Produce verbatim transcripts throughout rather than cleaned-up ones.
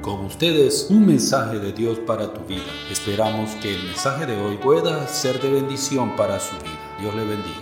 Con ustedes, un mensaje de Dios para tu vida. Esperamos que el mensaje de hoy pueda ser de bendición para su vida. Dios le bendiga.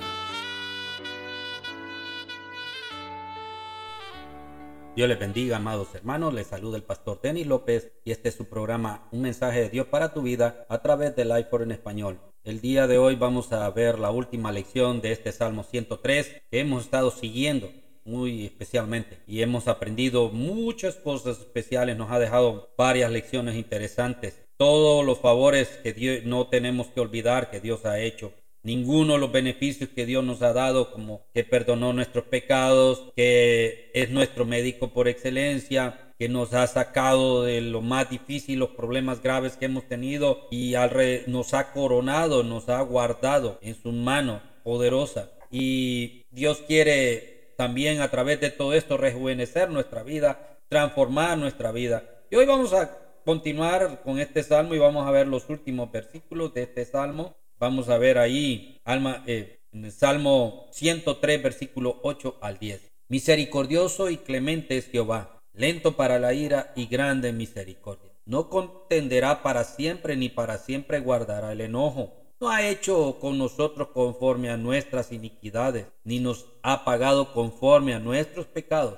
Dios les bendiga, amados hermanos. Les saluda el pastor Denis López y este es su programa Un mensaje de Dios para tu vida a través de Life en español. El día de hoy vamos a ver la última lección de este Salmo ciento tres que hemos estado siguiendo muy especialmente y hemos aprendido muchas cosas especiales. Nos ha dejado varias lecciones interesantes. Todos los favores que Dios no tenemos que olvidar que Dios ha hecho. Ninguno de los beneficios que Dios nos ha dado, como que perdonó nuestros pecados, que es nuestro médico por excelencia, que nos ha sacado de lo más difícil, los problemas graves que hemos tenido y nos ha coronado, nos ha guardado en su mano poderosa. Y Dios quiere también a través de todo esto rejuvenecer nuestra vida, transformar nuestra vida. Y hoy vamos a continuar con este salmo y vamos a ver los últimos versículos de este salmo. Vamos a ver ahí alma, eh, en el Salmo ciento tres, versículo ocho al diez. Misericordioso y clemente es Jehová, lento para la ira y grande en misericordia. No contenderá para siempre, ni para siempre guardará el enojo. No ha hecho con nosotros conforme a nuestras iniquidades, ni nos ha pagado conforme a nuestros pecados.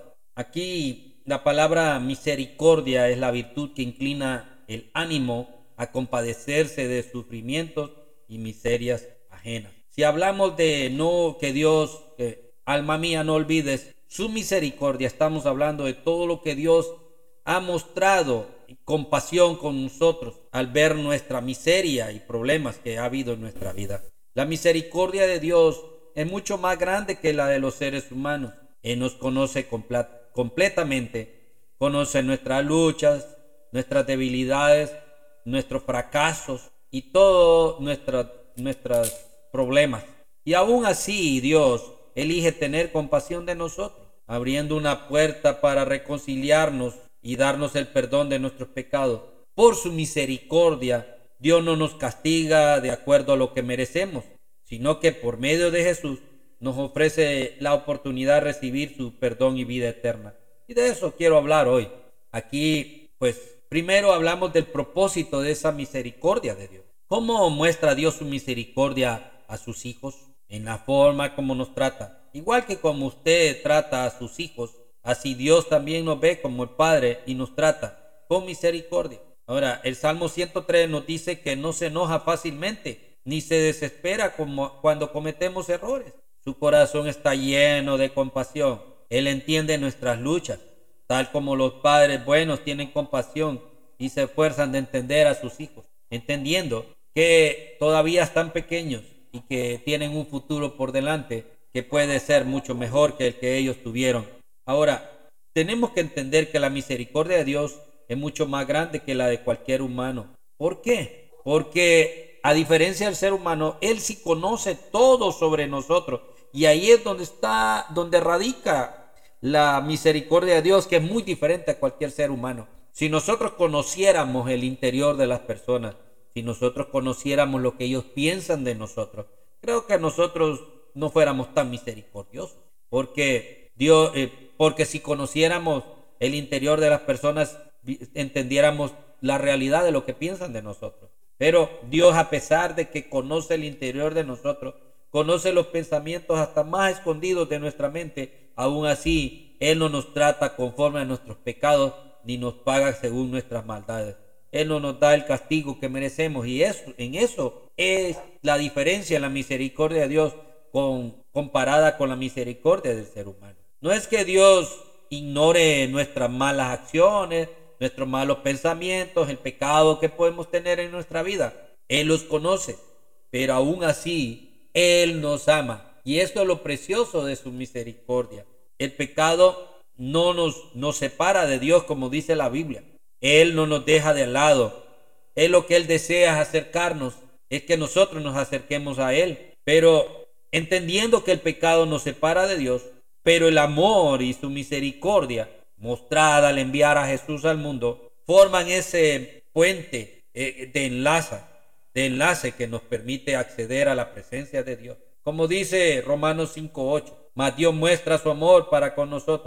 Aquí la palabra misericordia es la virtud que inclina el ánimo a compadecerse de sufrimientos y miserias ajenas. Si hablamos de no que Dios, que, alma mía, no olvides su misericordia, estamos hablando de todo lo que Dios ha mostrado compasión con nosotros al ver nuestra miseria y problemas que ha habido en nuestra vida. La misericordia de Dios es mucho más grande que la de los seres humanos. Él nos conoce complet- completamente, conoce nuestras luchas, nuestras debilidades, nuestros fracasos y todos nuestros nuestros problemas. Y aún así Dios elige tener compasión de nosotros, abriendo una puerta para reconciliarnos y darnos el perdón de nuestros pecados. Por su misericordia, Dios no nos castiga de acuerdo a lo que merecemos, sino que por medio de Jesús nos ofrece la oportunidad de recibir su perdón y vida eterna. Y de eso quiero hablar hoy. Aquí, pues, primero hablamos del propósito de esa misericordia de Dios. ¿Cómo muestra Dios su misericordia a sus hijos? En la forma como nos trata. Igual que como usted trata a sus hijos, así Dios también nos ve como el Padre y nos trata con misericordia. Ahora, el Salmo ciento tres nos dice que no se enoja fácilmente, ni se desespera como cuando cometemos errores. Su corazón está lleno de compasión. Él entiende nuestras luchas, tal como los padres buenos tienen compasión y se esfuerzan de entender a sus hijos, entendiendo que todavía están pequeños y que tienen un futuro por delante que puede ser mucho mejor que el que ellos tuvieron. Ahora, tenemos que entender que la misericordia de Dios es mucho más grande que la de cualquier humano. ¿Por qué? Porque a diferencia del ser humano, Él sí conoce todo sobre nosotros. Y ahí es donde está, donde radica la misericordia de Dios, que es muy diferente a cualquier ser humano. Si nosotros conociéramos el interior de las personas, si nosotros conociéramos lo que ellos piensan de nosotros, creo que nosotros no fuéramos tan misericordiosos. Porque Dios... Eh, Porque si conociéramos el interior de las personas, entendiéramos la realidad de lo que piensan de nosotros. Pero Dios, a pesar de que conoce el interior de nosotros, conoce los pensamientos hasta más escondidos de nuestra mente, aún así, Él no nos trata conforme a nuestros pecados, ni nos paga según nuestras maldades. Él no nos da el castigo que merecemos, y eso, en eso es la diferencia en la misericordia de Dios con, comparada con la misericordia del ser humano. No es que Dios ignore nuestras malas acciones, nuestros malos pensamientos, el pecado que podemos tener en nuestra vida. Él los conoce, pero aún así Él nos ama. Y esto es lo precioso de su misericordia. El pecado no nos, nos separa de Dios, como dice la Biblia. Él no nos deja de lado. Él lo que Él desea es acercarnos, es que nosotros nos acerquemos a Él. Pero entendiendo que el pecado nos separa de Dios, pero el amor y su misericordia mostrada al enviar a Jesús al mundo forman ese puente eh, de enlace, de enlace que nos permite acceder a la presencia de Dios. Como dice Romanos cinco ocho, mas Dios muestra su amor para con nosotros,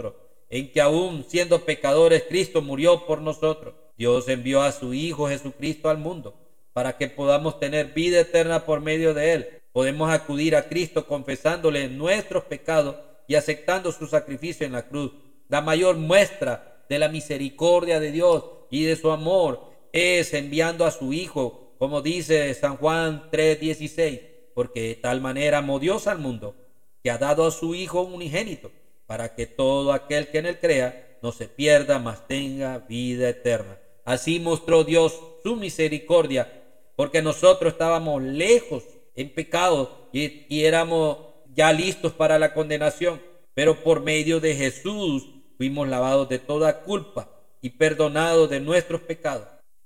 en que aún siendo pecadores, Cristo murió por nosotros. Dios envió a su Hijo Jesucristo al mundo para que podamos tener vida eterna por medio de Él. Podemos acudir a Cristo confesándole nuestros pecados y aceptando su sacrificio en la cruz. La mayor muestra de la misericordia de Dios y de su amor es enviando a su Hijo, como dice San Juan tres dieciséis, porque de tal manera amó Dios al mundo, que ha dado a su Hijo unigénito, para que todo aquel que en él crea no se pierda, mas tenga vida eterna. Así mostró Dios su misericordia, porque nosotros estábamos lejos en pecado y, y éramos ya listos para la condenación, pero por medio de Jesús fuimos lavados de toda culpa y perdonados de nuestros pecados.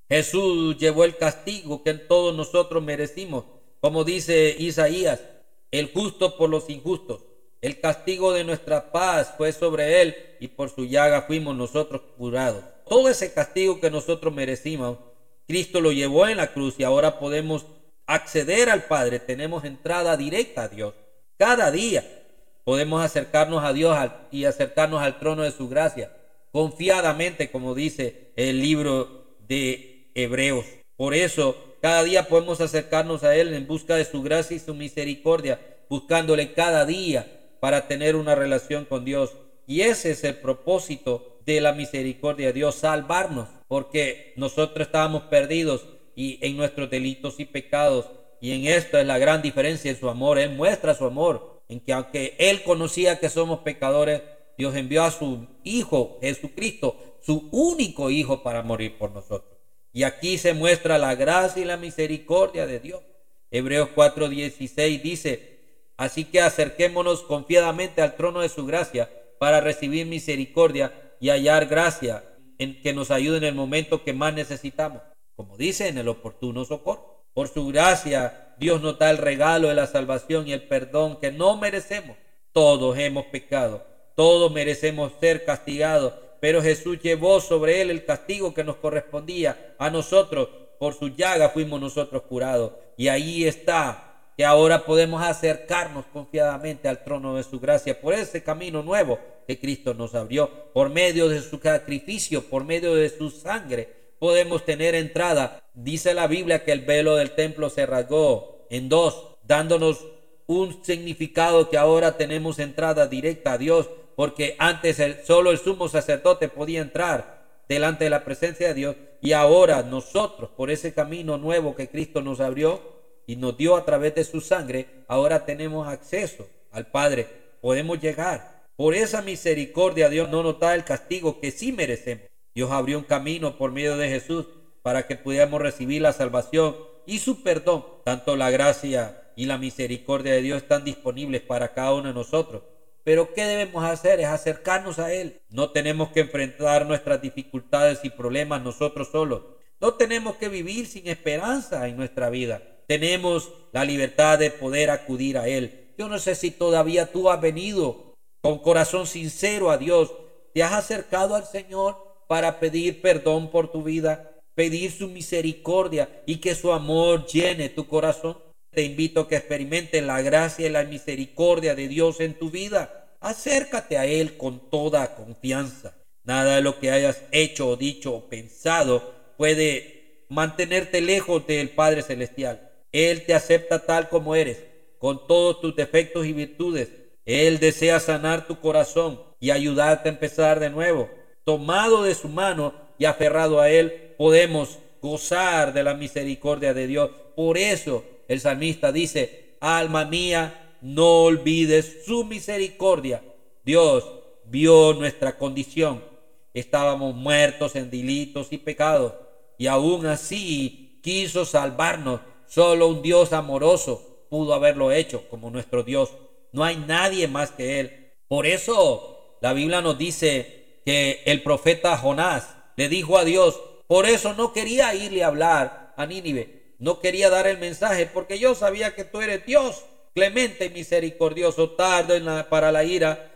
Jesús llevó el castigo que todos nosotros merecimos, como dice Isaías, el justo por los injustos. El castigo de nuestra paz fue sobre él y por su llaga fuimos nosotros curados. Todo ese castigo que nosotros merecimos, Cristo lo llevó en la cruz y ahora podemos acceder al Padre. Tenemos entrada directa a Dios. Cada día podemos acercarnos a Dios y acercarnos al trono de su gracia confiadamente, como dice el libro de Hebreos. Por eso cada día podemos acercarnos a Él en busca de su gracia y su misericordia, buscándole cada día para tener una relación con Dios. Y ese es el propósito de la misericordia de Dios, salvarnos, porque nosotros estábamos perdidos y en nuestros delitos y pecados, y en esto es la gran diferencia en su amor. Él muestra su amor en que aunque Él conocía que somos pecadores, Dios envió a su Hijo Jesucristo, su único Hijo, para morir por nosotros. Y aquí se muestra la gracia y la misericordia de Dios. Hebreos cuatro dieciséis dice: así que acerquémonos confiadamente al trono de su gracia para recibir misericordia y hallar gracia en que nos ayude en el momento que más necesitamos, como dice, en el oportuno socorro. Por su gracia Dios nos da el regalo de la salvación y el perdón que no merecemos. Todos hemos pecado, todos merecemos ser castigados, pero Jesús llevó sobre él el castigo que nos correspondía a nosotros. Por su llaga fuimos nosotros curados. Y ahí está, que ahora podemos acercarnos confiadamente al trono de su gracia por ese camino nuevo que Cristo nos abrió. Por medio de su sacrificio, por medio de su sangre, podemos tener entrada. Dice la Biblia que el velo del templo se rasgó en dos, dándonos un significado que ahora tenemos entrada directa a Dios, porque antes el, solo el sumo sacerdote podía entrar delante de la presencia de Dios, y ahora nosotros, por ese camino nuevo que Cristo nos abrió y nos dio a través de su sangre, ahora tenemos acceso al Padre, podemos llegar. Por esa misericordia Dios no nos da el castigo que sí merecemos. Dios abrió un camino por medio de Jesús para que pudiéramos recibir la salvación y su perdón. Tanto la gracia y la misericordia de Dios están disponibles para cada uno de nosotros. Pero ¿qué debemos hacer? Es acercarnos a Él. No tenemos que enfrentar nuestras dificultades y problemas nosotros solos. No tenemos que vivir sin esperanza en nuestra vida. Tenemos la libertad de poder acudir a Él. Yo no sé si todavía tú has venido con corazón sincero a Dios. ¿Te has acercado al Señor para pedir perdón por tu vida? Pedir su misericordia y que su amor llene tu corazón. Te invito a que experimentes la gracia y la misericordia de Dios en tu vida. Acércate a Él con toda confianza. Nada de lo que hayas hecho, dicho o pensado puede mantenerte lejos del Padre Celestial. Él te acepta tal como eres, con todos tus defectos y virtudes. Él desea sanar tu corazón y ayudarte a empezar de nuevo. Tomado de su mano y aferrado a Él, podemos gozar de la misericordia de Dios. Por eso el salmista dice: alma mía, no olvides su misericordia. Dios vio nuestra condición. Estábamos muertos en delitos y pecados, y aún así quiso salvarnos. Solo un Dios amoroso pudo haberlo hecho, como nuestro Dios. No hay nadie más que Él. Por eso la Biblia nos dice que el profeta Jonás le dijo a Dios: por eso no quería irle a hablar a Nínive. No quería dar el mensaje porque yo sabía que tú eres Dios, clemente y misericordioso, tardo en la, para la ira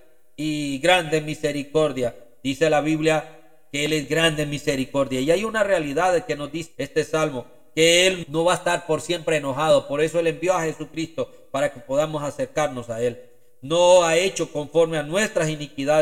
y grande en misericordia. Dice la Biblia que Él es grande en misericordia. Y hay una realidad que nos dice este salmo, que Él no va a estar por siempre enojado. Por eso Él envió a Jesucristo para que podamos acercarnos a Él. No ha hecho conforme a nuestras iniquidades,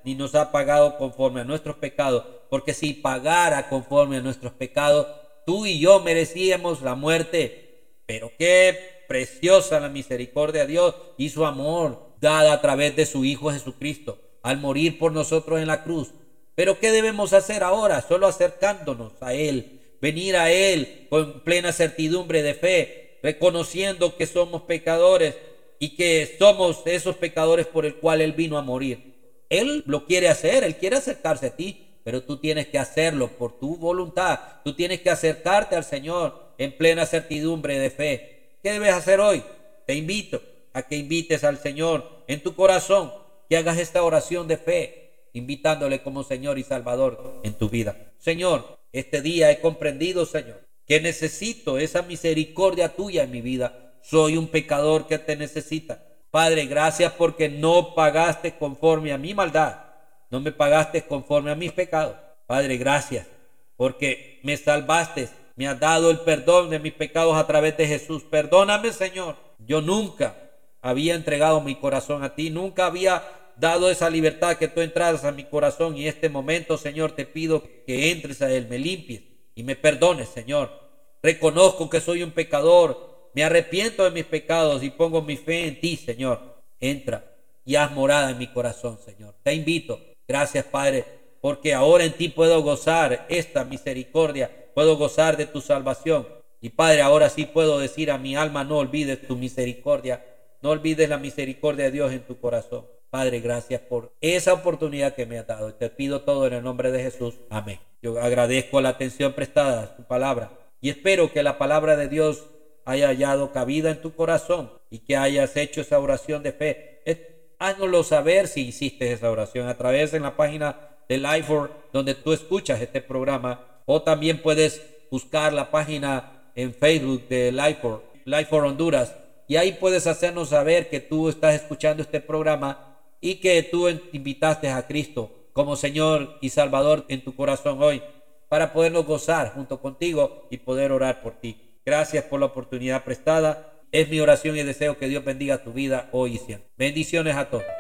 ni nos ha pagado conforme a nuestros pecados, porque si pagara conforme a nuestros pecados, tú y yo merecíamos la muerte. Pero qué preciosa la misericordia de Dios y su amor dada a través de su Hijo Jesucristo al morir por nosotros en la cruz. Pero ¿qué debemos hacer ahora? Solo acercándonos a Él, venir a Él con plena certidumbre de fe, reconociendo que somos pecadores y que somos esos pecadores por el cual Él vino a morir. Él lo quiere hacer, Él quiere acercarse a ti, pero tú tienes que hacerlo por tu voluntad. Tú tienes que acercarte al Señor en plena certidumbre de fe. ¿Qué debes hacer hoy? Te invito a que invites al Señor en tu corazón, que hagas esta oración de fe, invitándole como Señor y Salvador en tu vida. Señor, este día he comprendido, Señor, que necesito esa misericordia tuya en mi vida. Soy un pecador que te necesita. Padre, gracias porque no pagaste conforme a mi maldad, no me pagaste conforme a mis pecados. Padre, gracias porque me salvaste, me has dado el perdón de mis pecados a través de Jesús. Perdóname, Señor. Yo nunca había entregado mi corazón a ti, nunca había dado esa libertad que tú entraras a mi corazón, y en este momento, Señor, te pido que entres a Él, me limpies y me perdones, Señor. Reconozco que soy un pecador, me arrepiento de mis pecados y pongo mi fe en ti, Señor. Entra y haz morada en mi corazón, Señor. Te invito. Gracias, Padre, porque ahora en ti puedo gozar esta misericordia, puedo gozar de tu salvación. Y Padre, ahora sí puedo decir a mi alma, no olvides tu misericordia, no olvides la misericordia de Dios en tu corazón. Padre, gracias por esa oportunidad que me has dado. Te pido todo en el nombre de Jesús. Amén. Yo agradezco la atención prestada a tu palabra y espero que la palabra de Dios haya hallado cabida en tu corazón y que hayas hecho esa oración de fe. Es, háznoslo saber si hiciste esa oración a través de la página de Lifeforce donde tú escuchas este programa, o también puedes buscar la página en Facebook de Lifeforce, Lifeforce Honduras, y ahí puedes hacernos saber que tú estás escuchando este programa y que tú invitaste a Cristo como Señor y Salvador en tu corazón hoy, para podernos gozar junto contigo y poder orar por ti. Gracias por la oportunidad prestada. Es mi oración y deseo que Dios bendiga tu vida hoy y siempre. Bendiciones a todos.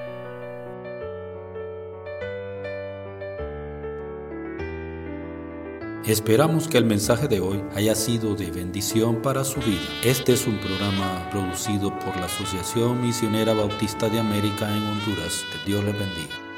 Esperamos que el mensaje de hoy haya sido de bendición para su vida. Este es un programa producido por la Asociación Misionera Bautista de América en Honduras. Que Dios les bendiga.